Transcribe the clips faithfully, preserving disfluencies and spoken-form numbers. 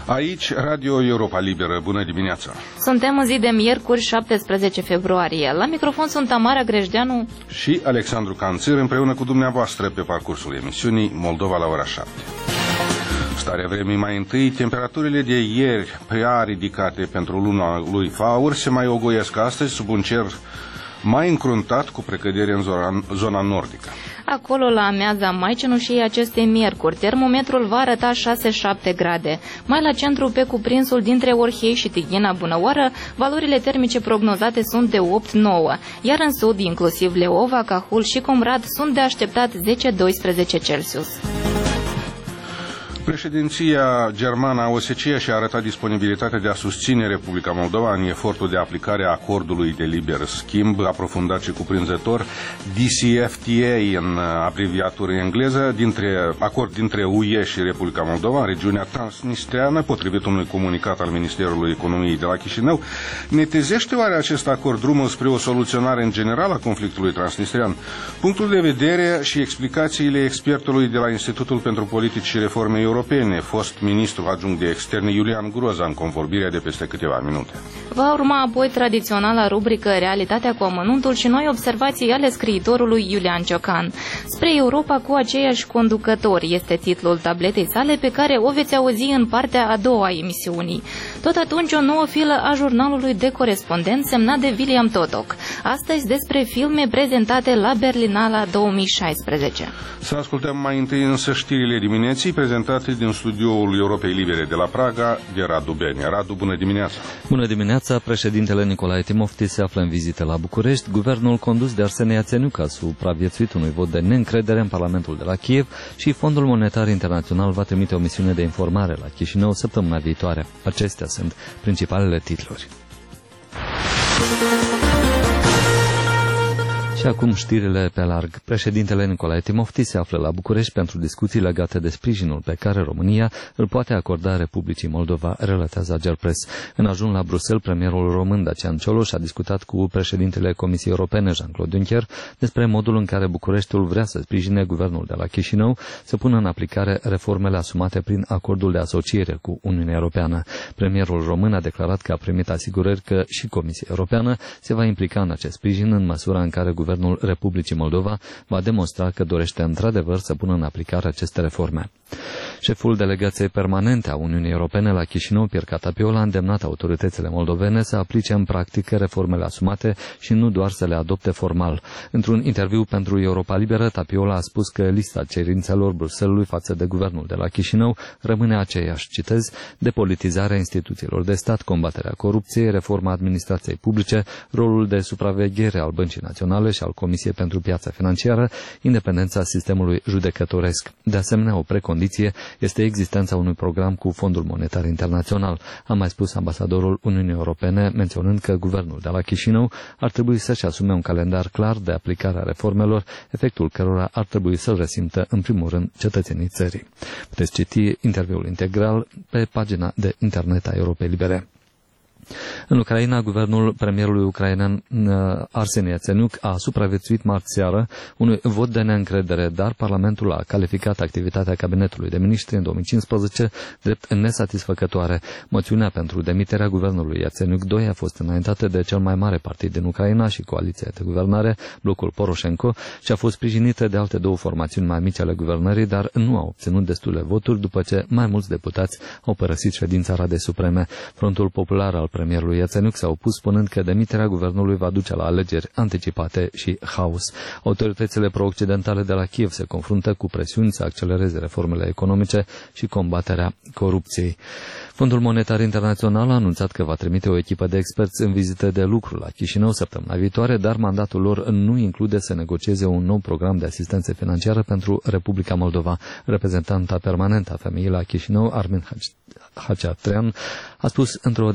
Aici, Radio Europa Liberă. Bună dimineața! Suntem în zi de miercuri, șaptesprezece februarie. La microfon sunt Tamara Grejdeanu și Alexandru Canțir, împreună cu dumneavoastră pe parcursul emisiunii Moldova la ora șapte. Starea vremii mai întâi, temperaturile de ieri prea ridicate pentru luna lui Faur se mai ogoiesc astăzi sub un cer mai încruntat cu precădere în zona, zona nordică. Acolo, la amiaza mai cenușii acestei miercuri, termometrul va arăta șase șapte grade. Mai la centru, pe cuprinsul dintre Orhei și Tighina Bunăoară, valorile termice prognozate sunt de opt nouă, iar în sud, inclusiv Leova, Cahul și Comrad, sunt de așteptat zece doisprezece Celsius. Președinția germană a O S C E și-a arătat disponibilitatea de a susține Republica Moldova în efortul de aplicare a acordului de liber schimb, aprofundat și cuprinzător, D C F T A în abreviatură engleză, dintre, acord dintre U E și Republica Moldova, în regiunea transnistreană, potrivit unui comunicat al Ministerului Economiei de la Chișinău. Netezește oare acest acord drumul spre o soluționare în general a conflictului transnistrean? Punctul de vedere și explicațiile expertului de la Institutul pentru Politici și Reforme Europene, fost ministru adjunct de externe Iulian Groza, în convorbirea de peste câteva minute. Va urma apoi tradiționala rubrică Realitatea cu amănuntul și noi observații ale scriitorului Iulian Ciocan. Spre Europa cu aceiași conducători este titlul tabletei sale, pe care o veți auzi în partea a doua a emisiunii. Tot atunci o nouă filă a jurnalului de corespondent semnat de William Totoc. Astăzi despre filme prezentate la Berlinala două mii șaisprezece. Să ascultăm mai întâi însă știrile dimineții prezentate din studioul Europei Libere de la Praga, de Radu Bene. Radu, bună dimineața! Bună dimineața! Președintele Nicolae Timofti se află în vizită la București. Guvernul condus de Arsenie Iațeniuc a supraviețuit unui vot de neîncredere în Parlamentul de la Kiev și Fondul Monetar Internațional va trimite o misiune de informare la Chișinău săptămâna viitoare. Acestea sunt principalele titluri. Și acum știrile pe larg. Președintele Nicolae Timofti se află la București pentru discuții legate de sprijinul pe care România îl poate acorda Republicii Moldova, relatează Agerpres. În ajun la Bruxelles, premierul român Dacian Cioloș a discutat cu președintele Comisiei Europene, Jean-Claude Juncker, despre modul în care Bucureștiul vrea să sprijine guvernul de la Chișinău să pună în aplicare reformele asumate prin acordul de asociere cu Uniunea Europeană. Premierul român a declarat că a primit asigurări că și Comisia Europeană se va implica în acest sprijin în măsura în care guvernul Guvernul Republicii Moldova va demonstra că dorește într-adevăr să pună în aplicare aceste reforme. Șeful delegației permanente a Uniunii Europene la Chișinău, Pierre Catapiola, a îndemnat autoritățile moldovene să aplice în practică reformele asumate și nu doar să le adopte formal. Într-un interviu pentru Europa Liberă, Tapiola a spus că lista cerințelor Bruxellesului față de guvernul de la Chișinău rămâne aceeași, citez, depolitizarea instituțiilor de stat, combaterea corupției, reforma administrației publice, rolul de supraveghere al Băncii Naționale și al Comisiei pentru Piața Financiară, independența sistemului judecătoresc. De asemenea, o precondiție este existența unui program cu Fondul Monetar Internațional, a mai spus ambasadorul Uniunii Europene, menționând că guvernul de la Chișinău ar trebui să-și asume un calendar clar de aplicare a reformelor, efectul cărora ar trebui să-l resimtă în primul rând cetățenii țării. Puteți citi interviul integral pe pagina de internet a Europei Libere. În Ucraina, guvernul premierului ucrainean Arsenie Iațeniuc a supraviețuit marți seară unui vot de neîncredere, dar Parlamentul a calificat activitatea cabinetului de miniștri în două mii cincisprezece drept nesatisfăcătoare. Moțiunea pentru demiterea guvernului Iațeniuc doi a fost înaintată de cel mai mare partid din Ucraina și coaliția de guvernare, blocul Poroșenko, și a fost sprijinită de alte două formațiuni mai mici ale guvernării, dar nu a obținut destule voturi după ce mai mulți deputați au părăsit ședința Radei Supreme. Frontul Popular al premierului Iațeniuc s-a opus, spunând că demiterea guvernului va duce la alegeri anticipate și haos. Autoritățile pro-occidentale de la Kiev se confruntă cu presiuni să accelereze reformele economice și combaterea corupției. Fondul Monetar Internațional a anunțat că va trimite o echipă de experți în vizită de lucru la Chișinău săptămâna viitoare, dar mandatul lor nu include să negocieze un nou program de asistență financiară pentru Republica Moldova. Reprezentanta permanentă a femeii la Chișinău, Armin Haceatrean, a spus într-o declarație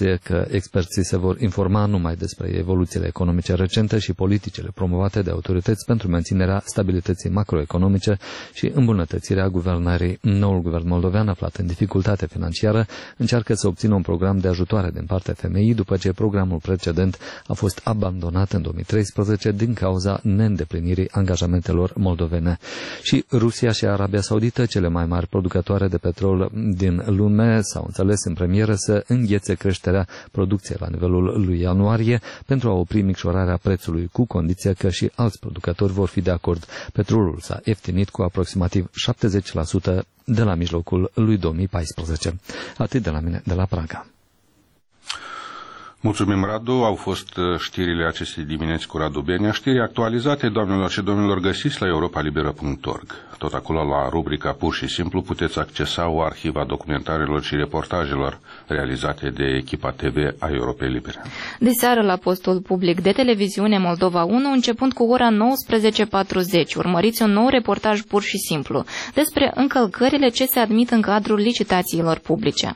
indicație că experții se vor informa numai despre evoluțiile economice recente și politicile promovate de autorități pentru menținerea stabilității macroeconomice și îmbunătățirea guvernării. Noul guvern moldovean, aflat în dificultate financiară, încearcă să obțină un program de ajutoare din partea femeii după ce programul precedent a fost abandonat în două mii treisprezece din cauza neîndeplinirii angajamentelor moldovene. Și Rusia și Arabia Saudită, cele mai mari producătoare de petrol din lume, s-au înțeles în premieră să înghețe creșterea producției la nivelul lui ianuarie pentru a opri micșorarea prețului, cu condiția că și alți producători vor fi de acord. Petrolul s-a ieftinit cu aproximativ șaptezeci la sută de la mijlocul lui două mii paisprezece. Atât de la mine, de la Praga. Mulțumim, Radu. Au fost știrile acestei dimineți cu Radu Benea. Știri actualizate, doamnelor și domnilor, găsiți la europa liberă punct org. Tot acolo, la rubrica Pur și Simplu, puteți accesa o arhivă a documentarelor și reportajelor realizate de echipa T V a Europei Libere. De seară, la postul public de televiziune Moldova unu, începând cu ora nouăsprezece patruzeci, urmăriți un nou reportaj Pur și Simplu despre încălcările ce se admit în cadrul licitațiilor publice.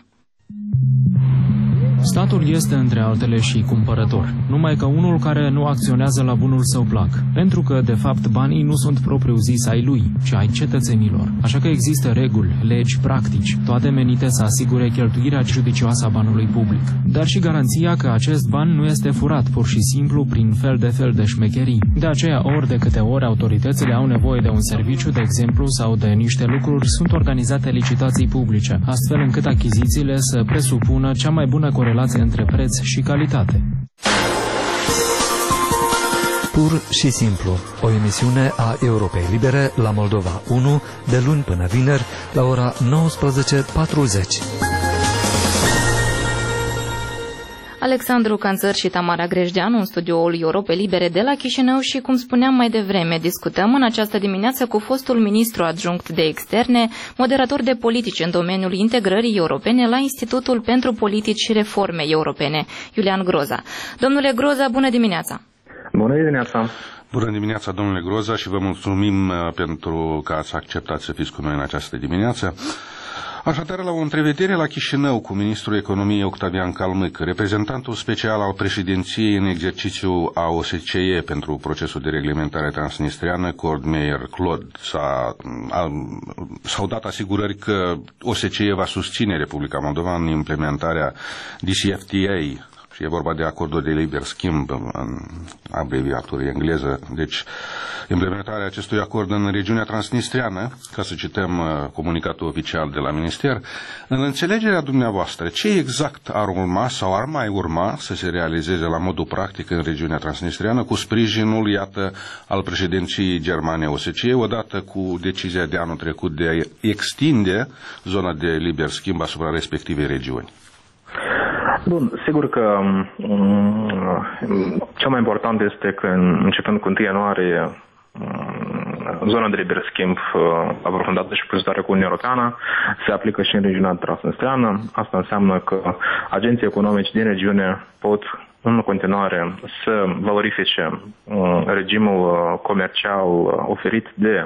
Statul este între altele și cumpărător, numai că unul care nu acționează la bunul său plac, pentru că, de fapt, banii nu sunt propriu-zis ai lui, ci ai cetățenilor. Așa că există reguli, legi, practici, toate menite să asigure cheltuirea judicioasă a banului public, dar și garanția că acest ban nu este furat pur și simplu prin fel de fel de șmecherii. De aceea, ori de câte ori autoritățile au nevoie de un serviciu, de exemplu, sau de niște lucruri, sunt organizate licitații publice, astfel încât achizițiile să presupună cea mai bună corelație între preț și calitate. Pur și Simplu, o emisiune a Europei Libere la Moldova unu, de luni până vineri, la ora nouăsprezece patruzeci. Alexandru Canțăr și Tamara Grejdeanu în studioul Europei Libere de la Chișinău și, cum spuneam mai devreme, discutăm în această dimineață cu fostul ministru adjunct de externe, moderator de politici în domeniul integrării europene la Institutul pentru Politici și Reforme Europene, Iulian Groza. Domnule Groza, bună dimineața! Bună dimineața! Bună dimineața, domnule Groza, și vă mulțumim pentru că ați acceptat să fiți cu noi în această dimineață. Așadar, la o întrevedere la Chișinău cu ministrul economiei Octavian Calmâc, reprezentantul special al președinției în exercițiu a O S C E pentru procesul de reglementare transnistreană, Cord Meyer Claude, s-a, a, s-au dat asigurări că O S C E va susține Republica Moldova în implementarea D C F T A, și e vorba de acordul de liber schimb în abreviatură engleză, deci implementarea acestui acord în regiunea transnistreană, ca să cităm comunicatul oficial de la minister. În înțelegerea dumneavoastră, ce exact ar urma sau ar mai urma să se realizeze la modul practic în regiunea transnistreană cu sprijinul, iată, al președinției germane O S C E, odată cu decizia de anul trecut de a extinde zona de liber schimb asupra respectivei regiuni? Bun, sigur că um, cel mai important este că începând cu întâi ianuarie um, zona de liber schimb uh, aprofundată și cuprinzătoare cu Uniunea Europeană se aplică și în regiunea transnistreană. Asta înseamnă că agenții economici din regiune pot în continuare să valorifice uh, regimul comercial oferit de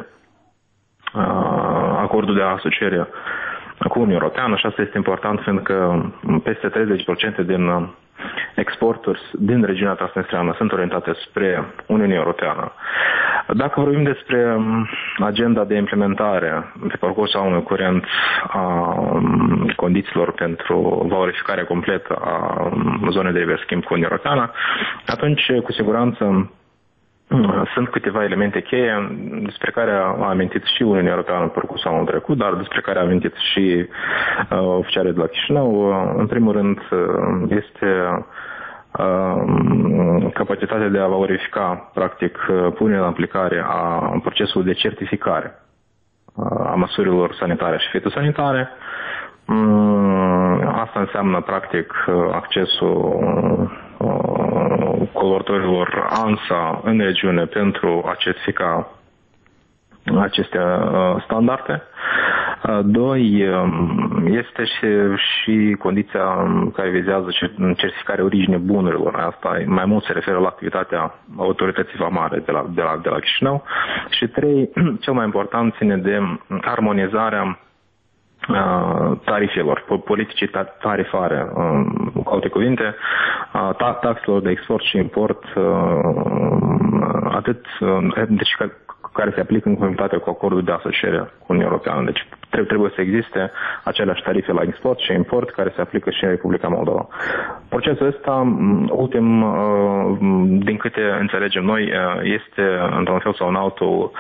uh, acordul de asociere cu Uniunea Europeană, și asta este important, fiindcă peste treizeci la sută din exporturi din regiunea transnistreană sunt orientate spre Uniunea Europeană. Dacă vorbim despre agenda de implementare pe parcursul anului curent a condițiilor pentru valorificarea completă a zonei de liber schimb cu Uniunea Europeană, atunci, cu siguranță, sunt câteva elemente cheie despre care a amintit și Uniunea Europeană în parcursul anul trecut, dar despre care a amintit și uh, oficialii de la Chișinău. În primul rând, este uh, capacitatea de a valorifica, practic, punerea în aplicare a procesului de certificare a măsurilor sanitare și fitosanitare. Asta înseamnă, practic, accesul colaboratorilor ANSA în regiune pentru a certifica aceste standarde. Doi, este și, și condiția care vizează certificarea originii bunurilor. Asta mai mult se referă la activitatea autorității vamale de la, de la, de la Chișinău. Și trei, cel mai important ține de armonizarea tarifelor, politicii tarifare, cu alte cuvinte, taxelor de export și import, atât deci, care se aplică în conformitate cu acordul de asociere cu Uniunea Europeană. Deci trebuie să existe aceleași tarife la export și import care se aplică și în Republica Moldova. Procesul ăsta, ultim, din câte înțelegem noi, este într-un fel sau în altul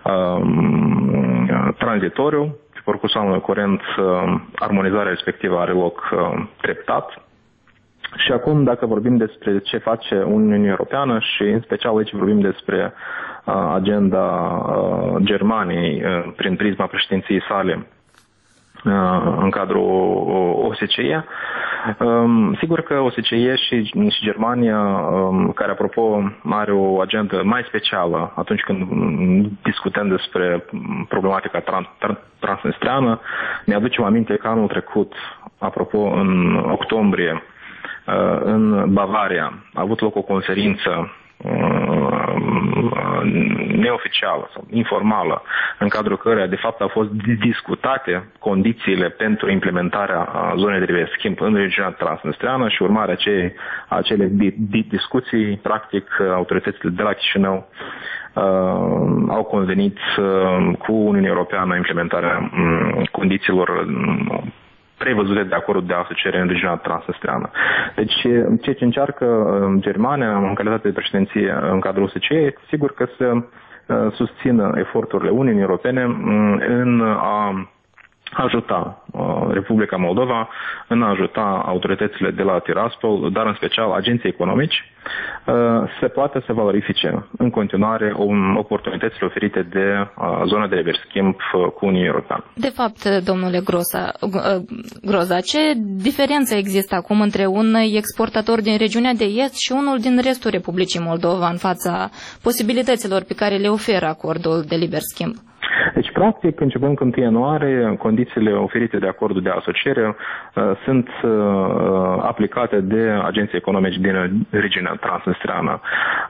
tranzitoriu. Pe parcursul anului curent, armonizarea respectivă are loc treptat. Și acum, dacă vorbim despre ce face Uniunea Europeană și în special aici vorbim despre agenda Germaniei prin prisma președinției sale în cadrul O S C E. Sigur că O S C E și, și Germania, care apropo are o agendă mai specială atunci când discutăm despre problematica trans- transnistreană, ne aducem aminte că anul trecut, apropo în octombrie, în Bavaria a avut loc o conferință neoficială sau informală, în cadrul căreia de fapt au fost discutate condițiile pentru implementarea zonei de liber schimb în regiunea transnistreană și urmarea acelei, acele discuții, practic, autoritățile de la Chișinău uh, au convenit uh, cu Uniunea Europeană implementarea um, condițiilor uh, prevăzute de acordul de asociere în regiunea transnistreană. Deci, ceea ce încearcă Germania, în calitate de președinție în cadrul O S C E, sigur că să susțină eforturile Uniunii Europene în a ajuta Republica Moldova, în a ajuta autoritățile de la Tiraspol, dar în special agenții economici, se poate să valorifice în continuare oportunitățile oferite de zona de liber schimb cu Uniunea Europeană. De fapt, domnule Groza, Groza, ce diferență există acum între un exportator din regiunea de est și unul din restul Republicii Moldova în fața posibilităților pe care le oferă acordul de liber schimb? Deci, practic, începând cu întâi ianuarie, condițiile oferite de acordul de asociere uh, sunt uh, aplicate de agenții economici din regiunea transnistreană.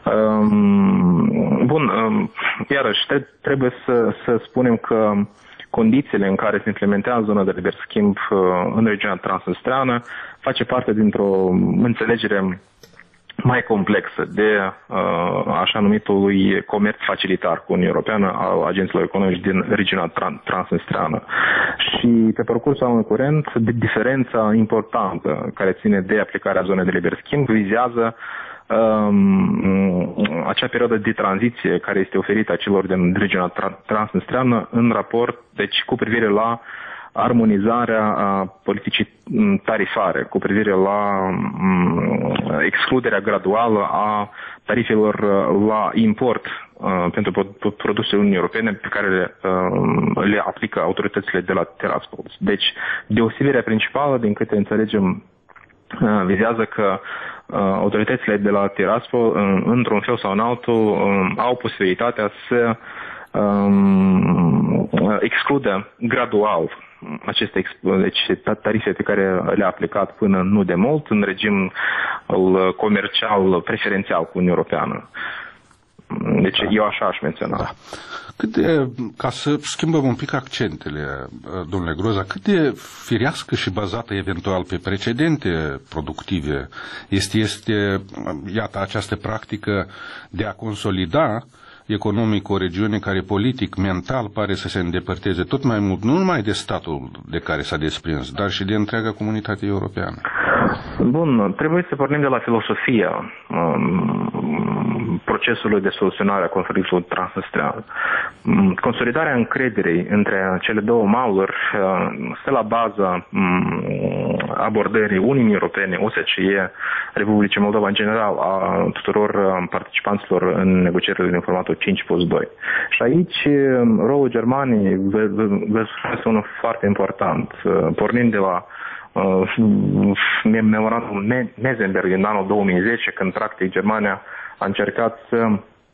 Um, bun, um, iarăși, trebuie să, să spunem că condițiile în care se implementează zona de liber schimb uh, în regiunea transnistreană face parte dintr-o înțelegere mai complexă de uh, așa numitului comerț facilitar cu Uniunea Europeană al agenților economici din regiunea tran- transnistreană. Și pe parcursul anului curent, diferența importantă care ține de aplicarea zonei de liber schimb vizează um, acea perioadă de tranziție care este oferită celor din regiunea tra- transnistreană în raport, deci cu privire la armonizarea politicii tarifare, cu privire la excluderea graduală a tarifelor la import pentru produsele Uniunii Europene pe care le, le aplică autoritățile de la Tiraspol. Deci, deosebirea principală, din câte înțelegem, vizează că autoritățile de la Tiraspol, într-un fel sau în altul, au posibilitatea să excludă gradual aceste deci, tarife pe care le-a aplicat până nu de mult în regim comercial preferențial cu Uniunea Europeană. Deci da. Eu așa aș menționa. Da. Cât de, ca să schimbăm un pic accentele, domnule Groza, cât de firească și bazată eventual pe precedente productive este, este iată, această practică de a consolida economic o regiune care politic, mental pare să se îndepărteze tot mai mult, nu numai de statul de care s-a desprins, dar și de întreaga comunitate europeană. Bun, trebuie să pornim de la filosofia um, procesului de soluționare a conflictului transnistrean. Consolidarea încrederii între cele două maluri uh, stă la baza um, abordării Uniunii Europene, O S C E, Republicii Moldova în general, a tuturor participanților în negocierile din formatul cinci plus doi. Și aici rolul Germaniei este unul foarte important. Pornind de la memorandumul Mesenberg din anul două mii zece, când practic Germania a încercat să,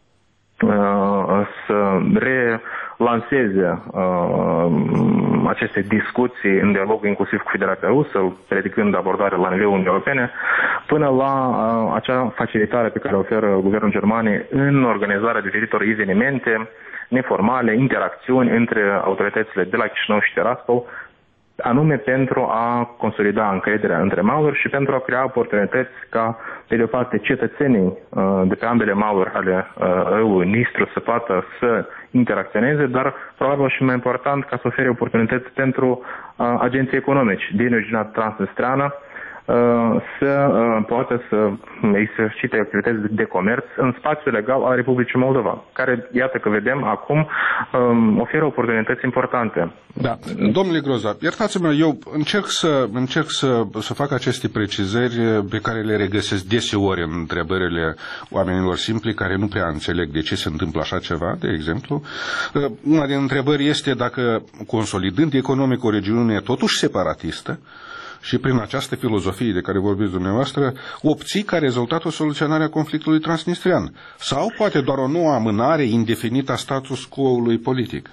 să relanseze aceste discuții în dialog inclusiv cu Federația Rusă, predicând abordarea la nivelul Uniunii Europene, până la acea facilitare pe care o oferă guvernul Germaniei în organizarea diferitor evenimente neformale, interacțiuni între autoritățile de la Chișinău și Tiraspol, anume pentru a consolida încrederea între maluri și pentru a crea oportunități ca, pe de o parte, cetățenii de pe ambele maluri ale râului Nistru să poată să interacționeze, dar probabil și mai important ca să ofere oportunități pentru agenții economici din regiunea transnistreană să poată să exercite activități de comerț în spațiul legal al Republicii Moldova, care, iată că vedem acum, oferă oportunități importante. Da. Domnule Groza, iertați-mă, eu încerc să, încerc să, să fac aceste precizări pe care le regăsesc deseori în întrebările oamenilor simpli care nu prea înțeleg de ce se întâmplă așa ceva, de exemplu. Una din întrebări este dacă, consolidând economic o regiune totuși separatistă, și prin această filozofie de care vorbiți dumneavoastră, obții ca rezultat o soluționare a conflictului transnistrian? Sau poate doar o nouă amânare indefinită a status quo-ului politic?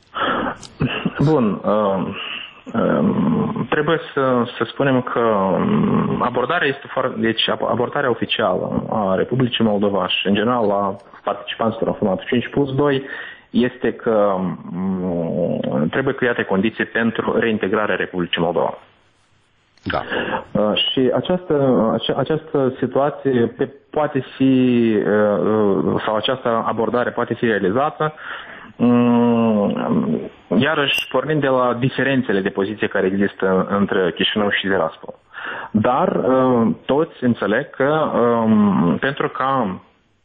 Bun. Uh, uh, trebuie să, să spunem că abordarea este foarte, deci abordarea oficială a Republicii Moldova și, în general, a participanților în formatul cinci plus doi este că um, trebuie create condiții pentru reintegrarea Republicii Moldova. Da. Uh, și această, ace, această situație pe, poate fi, uh, sau această abordare poate fi realizată, um, iarăși pornind de la diferențele de poziție care există între Chișinău și Tiraspol. Dar uh, toți înțeleg că um, pentru ca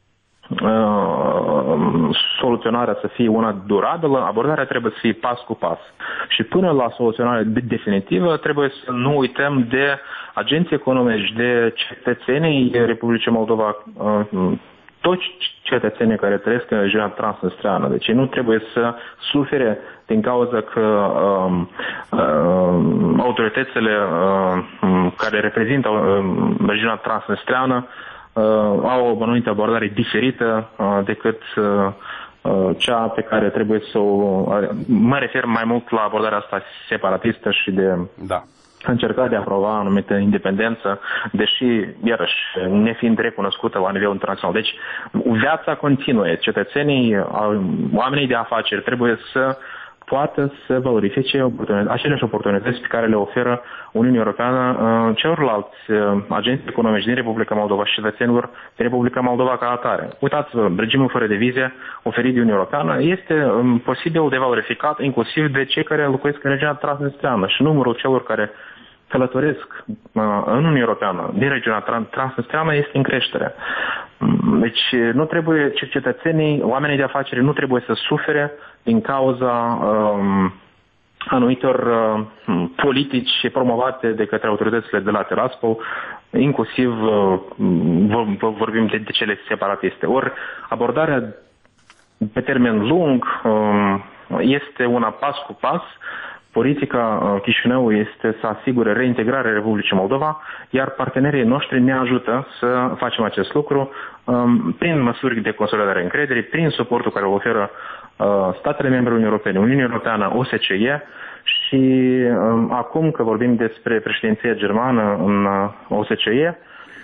soluționarea să fie una durabilă, abordarea trebuie să fie pas cu pas. Și până la soluționarea definitivă trebuie să nu uităm de agenții economici, de cetățenii Republicii Moldova, toți cetățenii care trăiesc în regiunea transnistreană. Deci nu trebuie să sufere din cauza că um, um, autoritățile um, care reprezintă um, regiunea transnistreană Uh, au o anumită abordare diferită uh, decât uh, cea pe care trebuie să o... Uh, mă refer mai mult la abordarea asta separatistă și de da. a încerca de a aprova anumită independență, deși, iarăși, nefiind recunoscută la nivel internațional. Deci, viața continuă. Cetățenii, oamenii de afaceri trebuie să poată să valorifice oportunități, aceleași oportunități pe care le oferă Uniunea Europeană uh, celorlalți uh, agenți economici din Republica Moldova și cetățenilor din Republica Moldova ca atare. Uitați-vă, regimul fără de vize oferit de Uniunea Europeană este um, posibil de valorificat inclusiv de cei care locuiesc în regiunea transnistreană și numărul celor care călătoresc uh, în Uniunea Europeană din regiunea transnistreană este în creștere. Deci nu trebuie, cetățenii, oamenii de afaceri nu trebuie să sufere din cauza um, anumitor uh, politici promovate de către autoritățile de la Tiraspol, inclusiv uh, vorbim de, de cele separatiste. Ori abordarea pe termen lung uh, este una pas cu pas. Politica Chișinăului este să asigure reintegrarea Republicii Moldova, iar partenerii noștri ne ajută să facem acest lucru um, prin măsuri de consolidare a încrederii, prin suportul care îl oferă uh, statele membre Uniunii Europene, Uniunea Europeană, O S C E și um, acum că vorbim despre președinția germană în uh, O S C E,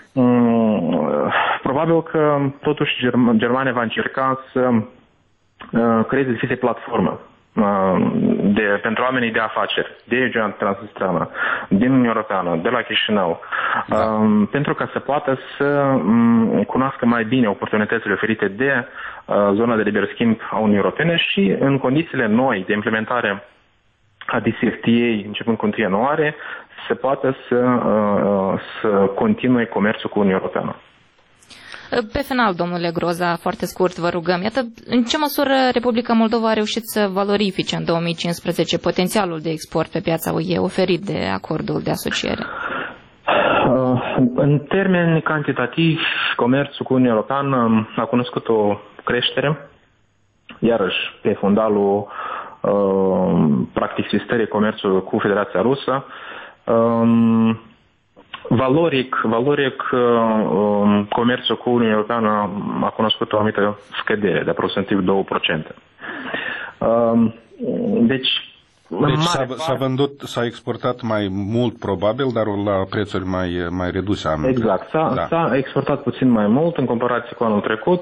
um, probabil că totuși Germ- Germania va încerca să uh, creeze diferite platforme De, pentru oamenii de afaceri, de regiunea transnistreană, din Uniunea Europeană, de la Chișinău, da. um, pentru ca să poată să um, cunoască mai bine oportunitățile oferite de uh, zona de liber schimb a Uniunii Europene și în condițiile noi de implementare a D C F T A începând cu întâi ianuarie, se poate să, uh, să continue comerțul cu Uniunea Europeană. Pe final, domnule Groza, foarte scurt, vă rugăm, iată, în ce măsură Republica Moldova a reușit să valorifice în două mii cincisprezece potențialul de export pe piața U E oferit de acordul de asociere? În termeni cantitativi, comerțul cu Uniunea Europeană a cunoscut o creștere, iarăși pe fundalul practic sistării comerțului cu Federația Rusă. Valoric, valoric um, comerțul cu Uniunea Europeană a cunoscut o anumită scădere de aproximativ două la sută. Um, deci, Deci s-a, s-a vândut, s-a exportat mai mult probabil, dar la prețuri mai, mai reduse. Am exact, s-a, da. s-a exportat puțin mai mult în comparație cu anul trecut.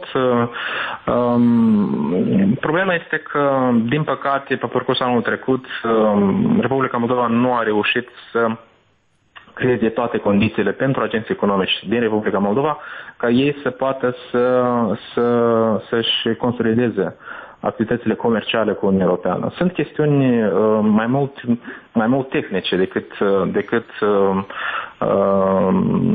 Um, problema este că, din păcate, pe parcursul anului trecut, um, Republica Moldova nu a reușit să creeze toate condițiile pentru agenții economici din Republica Moldova ca ei să poată să, să, să-și consolideze activitățile comerciale cu Uniunea Europeană. Sunt chestiuni uh, mai mult mai mult tehnice decât uh, decât uh, uh,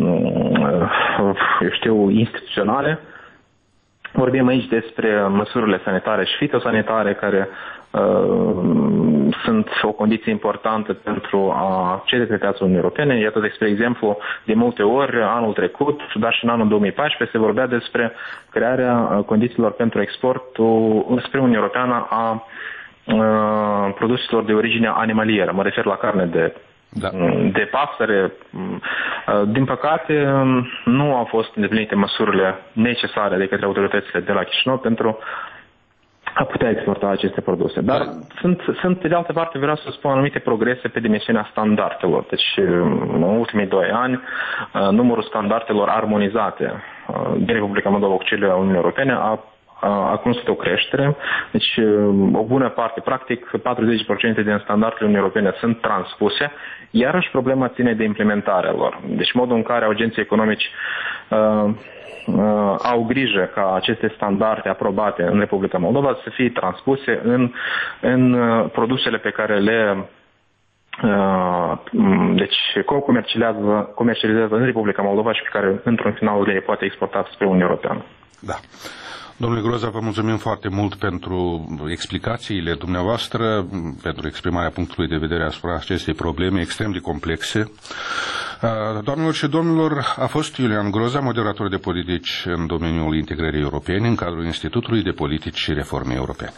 eu știu, instituționale. Vorbim aici despre măsurile sanitare și fitosanitare care uh, sunt o condiție importantă pentru a accede pe piața Uniunii Europene. Iată, despre exemplu, de multe ori, anul trecut, dar și în anul două mii paisprezece, se vorbea despre crearea condițiilor pentru exportul spre Uniunea Europeană a uh, produselor de origine animalieră. Mă refer la carne de Da. de pasăre. Din păcate, nu au fost îndeplinite măsurile necesare de către autoritățile de la Chișinău pentru a putea exporta aceste produse. Dar da. sunt, sunt, pe de altă parte, vreau să spun anumite progrese pe dimensiunea standardelor. Deci, în ultimii doi ani, numărul standardelor armonizate din Republica Moldova cu cele a Uniunii Europene a a cunoscut o creștere, deci o bună parte, practic patruzeci la sută din standardele Uniunii Europene sunt transpuse, iarăși problema ține de implementarea lor. Deci modul în care agenții economici uh, uh, au grijă ca aceste standarde aprobate în Republica Moldova să fie transpuse în, în uh, produsele pe care le uh, deci comercializează, comercializează în Republica Moldova și pe care într-un final le poate exporta spre Uniunea Europeană. Da. Domnule Groza, vă mulțumim foarte mult pentru explicațiile dumneavoastră, pentru exprimarea punctului de vedere asupra acestei probleme extrem de complexe. Doamnelor și domnilor, a fost Iulian Groza, moderator de politici în domeniul integrării europene, în cadrul Institutului de Politici și Reforme Europene.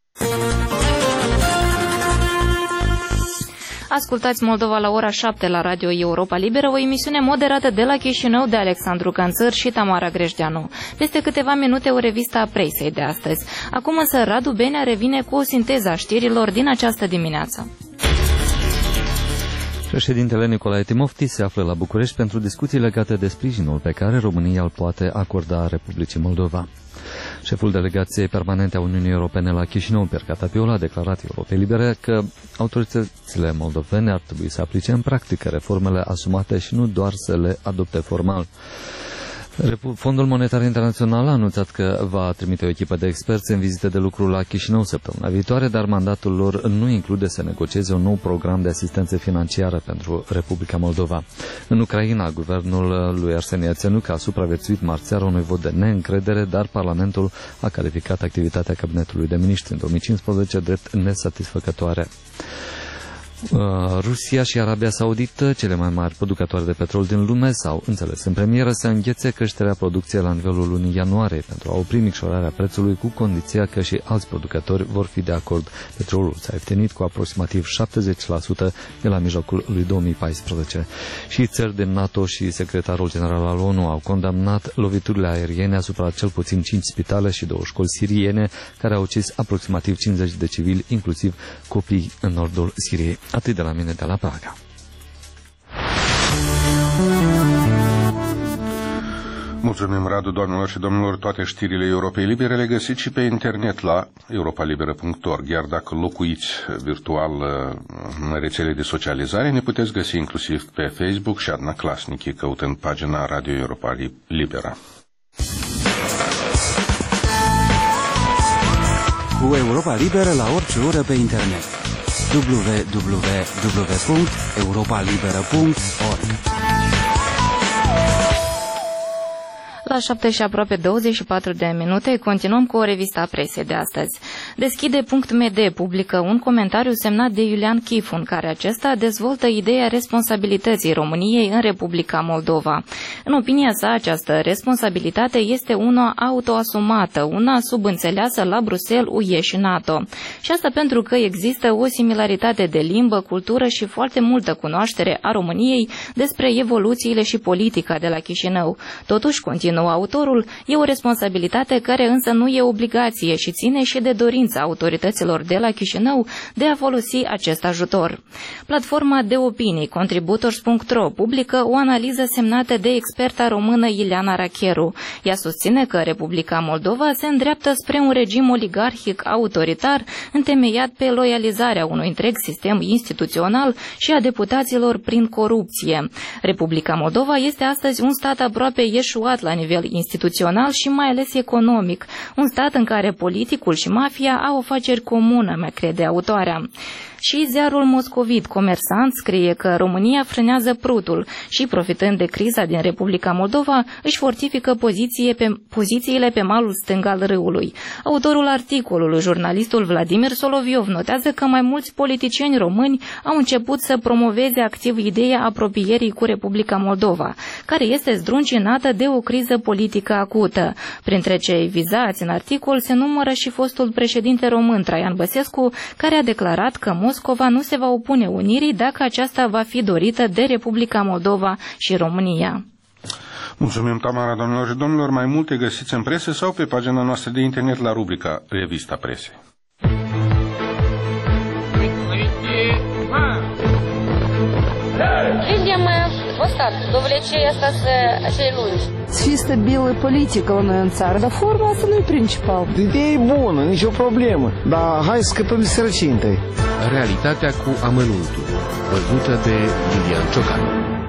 Ascultați Moldova la ora șapte la Radio Europa Liberă, o emisiune moderată de la Chișinău de Alexandru Canțăr și Tamara Grejdeanu. Peste câteva minute o revistă a presei de astăzi. Acum însă Radu Benea revine cu o sinteză a știrilor din această dimineață. Președintele Nicolae Timofti se află la București pentru discuții legate de sprijinul pe care România îl poate acorda Republicii Moldova. Șeful delegației permanente a Uniunii Europene la Chișinău, Pierre Catapiul, a declarat Europei Libere că autoritățile moldovene ar trebui să aplice în practică reformele asumate și nu doar să le adopte formal. Fondul Monetar Internațional a anunțat că va trimite o echipă de experți în vizite de lucru la Chișinău săptămâna viitoare, dar mandatul lor nu include să negocieze un nou program de asistență financiară pentru Republica Moldova. În Ucraina, guvernul lui Arsenie Iațenuc a supraviețuit marțeară unui vot de neîncredere, dar Parlamentul a calificat activitatea Cabinetului de Miniștri în două mii cincisprezece drept nesatisfăcătoare. Rusia și Arabia Saudită, cele mai mari producătoare de petrol din lume, s-au înțeles în premieră să înghețe creșterea producției la nivelul lunii ianuarie pentru a opri micșorarea prețului, cu condiția că și alți producători vor fi de acord. Petrolul s-a ieftinit cu aproximativ șaptezeci la sută de la mijlocul lui două mii paisprezece. Și țări din NATO și secretarul general al ONU au condamnat loviturile aeriene asupra cel puțin cinci spitale și două școli siriene, care au ucis aproximativ cincizeci de civili, inclusiv copii, în nordul Siriei. Atât de la mine de la Praga. Mulțumim, Radu, doamnelor și domnilor. Toate știrile Europei Libere le găsiți și pe internet la europa liberă punct org. Iar dacă locuiți virtual în rețele de socializare, ne puteți găsi inclusiv pe Facebook și Adna Clasnici, căutând pagina Radio Europa Liberă. Cu Europa Liberă la orice oră pe internet. w w w punct europa liberă punct org. La șapte și aproape douăzeci și patru de minute continuăm cu o revistă a presei de astăzi. Deschide punct m d publică un comentariu semnat de Iulian Chifun, care acesta dezvoltă ideea responsabilității României în Republica Moldova. În opinia sa, această responsabilitate este una autoasumată, una subînțeleasă la Bruxelles, U E și NATO. Și asta pentru că există o similaritate de limbă, cultură și foarte multă cunoaștere a României despre evoluțiile și politica de la Chișinău. Totuși, continuă continuă autorul, e o responsabilitate care însă nu e obligație și ține și de dorința autorităților de la Chișinău de a folosi acest ajutor. Platforma de opinii Contributors punct ro publică o analiză semnată de experta română Ileana Racheru. Ea susține că Republica Moldova se îndreaptă spre un regim oligarhic autoritar întemeiat pe loializarea unui întreg sistem instituțional și a deputaților prin corupție. Republica Moldova este astăzi un stat aproape eșuat la nivel instituțional și mai ales economic, un stat în care politicul și mafia au afaceri comună, mai crede autoarea. Și ziarul moscovit Comersant scrie că România frânează prutul și, profitând de criza din Republica Moldova, își fortifică poziție pe, pozițiile pe malul stâng al râului. Autorul articolului, jurnalistul Vladimir Soloviov, notează că mai mulți politicieni români au început să promoveze activ ideea apropierii cu Republica Moldova, care este zdruncinată de o criză politică acută. Printre cei vizați în articol se numără și fostul președinte român Traian Băsescu, care a declarat că Moscova nu se va opune unirii dacă aceasta va fi dorită de Republica Moldova și România. Mulțumim, Tamara, domnilor și domnilor. Mai multe găsiți în presă sau pe pagina noastră de internet la rubrica Revista Presei. Видим вот так, довлечение acei lungi. Fi stabilă politică la noi în țară, dar forma asta nu e principal. Ideea e bună, nicio problemă, dar hai să scăpăm de sărăcie întâi. Realitatea cu amănuntul, văzută de Iulian Ciocan.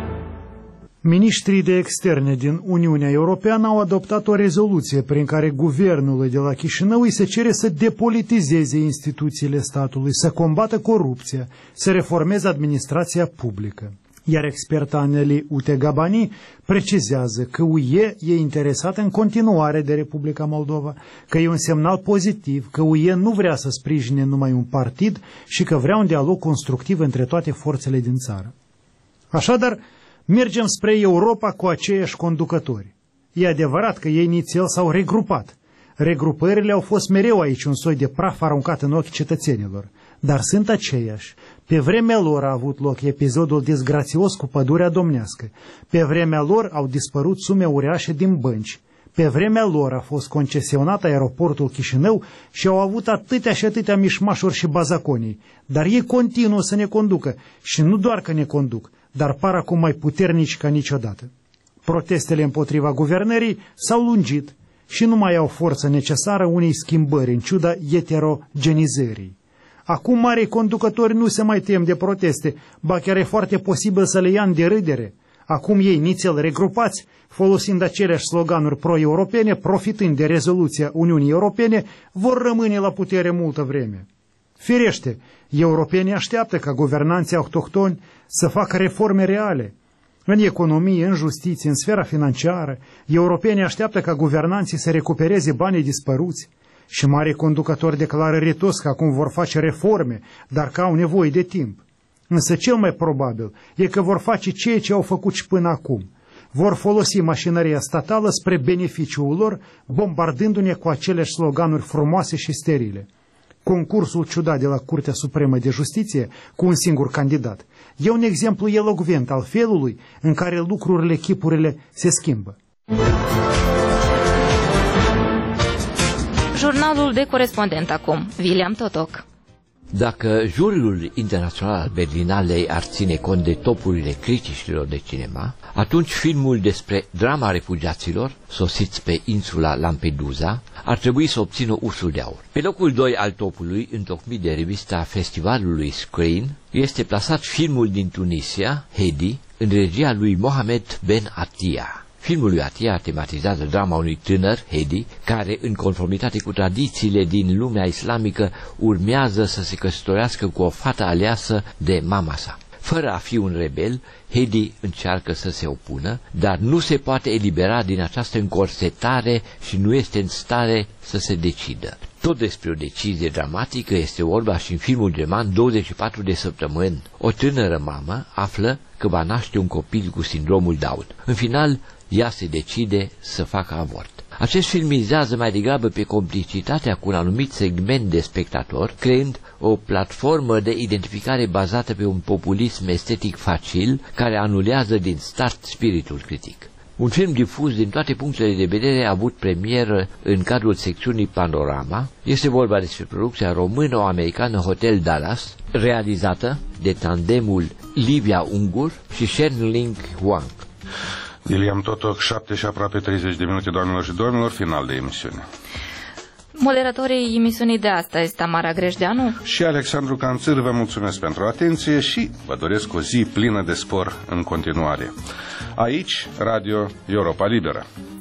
Ministrii de externe din Uniunea Europeană au adoptat o rezoluție prin care guvernul de la Chișinău îi se cere să depolitizeze instituțiile statului, să combată corupția, să reformeze administrația publică. Iar experta Aneli Utegabani precizează că U E e interesată în continuare de Republica Moldova, că e un semnal pozitiv, că U E nu vrea să sprijine numai un partid și că vrea un dialog constructiv între toate forțele din țară. Așadar, mergem spre Europa cu aceiași conducători. E adevărat că ei inițial s-au regrupat. Regrupările au fost mereu aici un soi de praf aruncat în ochii cetățenilor, dar sunt aceiași. Pe vremea lor a avut loc episodul disgrațios cu pădurea domnească. Pe vremea lor au dispărut sume uriașe din bănci. Pe vremea lor a fost concesionat aeroportul Chișinău și au avut atâtea și atâtea mișmașuri și bazaconii. Dar ei continuă să ne conducă și nu doar că ne conduc, dar par acum mai puternici ca niciodată. Protestele împotriva guvernării s-au lungit și nu mai au forță necesară unei schimbări în ciuda eterogenizării. Acum marii conducători nu se mai tem de proteste, ba chiar e foarte posibil să le ia în derâdere. Acum ei, nițel regrupați, folosind aceleași sloganuri pro-europene, profitând de rezoluția Uniunii Europene, vor rămâne la putere multă vreme. Firește, europenii așteaptă ca guvernanții autohtoni să facă reforme reale. În economie, în justiție, în sfera financiară, europenii așteaptă ca guvernanții să recupereze banii dispăruți. Și mari conducători declară retos că acum vor face reforme, dar că au nevoie de timp. Însă cel mai probabil e că vor face ceea ce au făcut și până acum. Vor folosi mașinăria statală spre beneficiul lor, bombardându-ne cu aceleași sloganuri frumoase și sterile. Concursul ciudat de la Curtea Supremă de Justiție cu un singur candidat e un exemplu elocvent al felului în care lucrurile, chipurile se schimbă. Jurnalul de corespondent acum, William Totoc. Dacă juriul internațional al Berlinalei ar ține cont de topurile criticilor de cinema, atunci filmul despre drama refugiaților sosiți pe insula Lampedusa ar trebui să obțină Ursul de Aur. Pe locul doi al topului, întocmit de revista festivalului Screen, este plasat filmul din Tunisia, Hedi, în regia lui Mohamed Ben Attia. Filmul lui Attia tematizează drama unui tânăr, Hedi, care, în conformitate cu tradițiile din lumea islamică, urmează să se căsătorească cu o fată aleasă de mama sa. Fără a fi un rebel, Hedi încearcă să se opună, dar nu se poate elibera din această încorsetare și nu este în stare să se decidă. Tot despre o decizie dramatică este vorba și în filmul german douăzeci și patru de săptămâni. O tânără mamă află că va naște un copil cu sindromul Down. În final, ea se decide să facă avort. Acest film mizează mai degrabă pe complicitatea cu un anumit segment de spectator, creând o platformă de identificare bazată pe un populism estetic facil, care anulează din start spiritul critic. Un film difuz din toate punctele de vedere a avut premieră în cadrul secțiunii Panorama. Este vorba despre producția româno-americană Hotel Dallas, realizată de tandemul Livia Ungur și Shen Ling Huang. Iliam Totoc, șapte și aproape treizeci de minute, doamnelor și domnilor, final de emisiune. Moderatorii emisiunii de astăzi, Tamara Grejdeanu și Alexandru Canțâr, vă mulțumesc pentru atenție și vă doresc o zi plină de spor în continuare. Aici, Radio Europa Liberă.